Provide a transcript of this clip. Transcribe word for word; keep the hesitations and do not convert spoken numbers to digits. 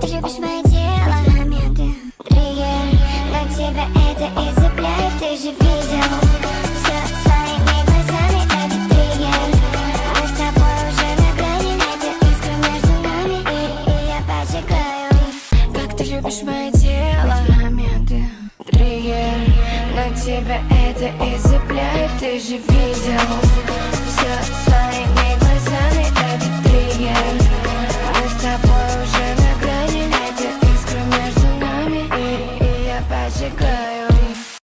ты любишь мое тело, моменты, триггер, но тебя это и цепляет. Ты же видел все своими глазами, это триггер. Мы с тобой уже на грани, это искра между нами, и, и я поджигаю. Как ты любишь мое тело, моменты, триггер, но тебя это и цепляет. Ты же видел все своими